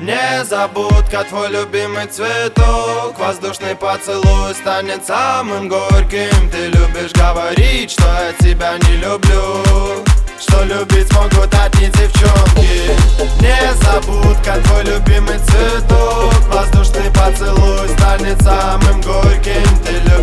Незабудка, твой любимый цветок. Воздушный поцелуй станет самым горьким. Ты любишь говорить, что я тебя не люблю, что любить смогут одни девчонки. Незабудка, твой любимый цветок. Воздушный поцелуй станет самым горьким. Ты